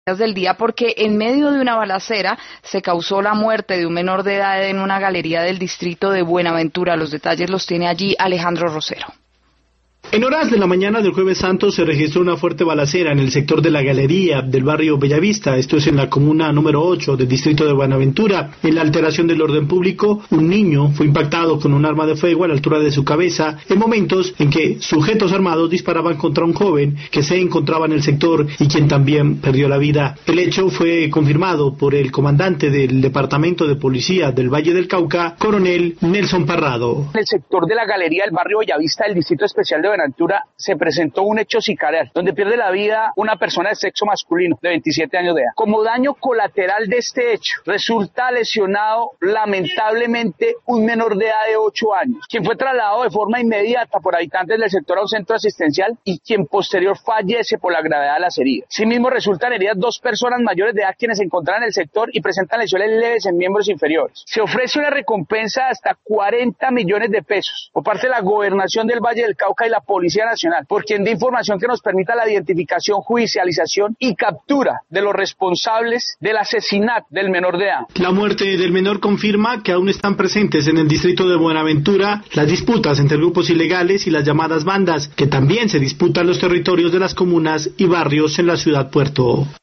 del día porque en medio de una balacera se causó la muerte de un menor de edad en una galería del distrito de Buenaventura. Los detalles los tiene allí Alejandro Rosero. En horas de la mañana del Jueves Santo se registró una fuerte balacera en el sector de la galería del barrio Bellavista, esto es en la comuna número 8 del distrito de Buenaventura. En la alteración del orden público, un niño fue impactado con un arma de fuego a la altura de su cabeza en momentos en que sujetos armados disparaban contra un joven que se encontraba en el sector y quien también perdió la vida. El hecho fue confirmado por el comandante del Departamento de Policía del Valle del Cauca, coronel Nelson Parrado. En el sector de la galería del barrio Bellavista del Distrito Especial de Buenaventura se presentó un hecho sicarial donde pierde la vida una persona de sexo masculino de 27 años de edad. Como daño colateral de este hecho, resulta lesionado lamentablemente un menor de edad de 8 años, quien fue trasladado de forma inmediata por habitantes del sector a un centro asistencial y quien posterior fallece por la gravedad de las heridas. Asimismo, resultan heridas 2 personas mayores de edad quienes se encontraban en el sector y presentan lesiones leves en miembros inferiores. Se ofrece una recompensa de hasta 40 millones de pesos por parte de la Gobernación del Valle del Cauca y la Policía Nacional, por quien dé información que nos permita la identificación, judicialización y captura de los responsables del asesinato del menor de edad. La muerte del menor confirma que aún están presentes en el distrito de Buenaventura las disputas entre grupos ilegales y las llamadas bandas, que también se disputan los territorios de las comunas y barrios en la ciudad puerto.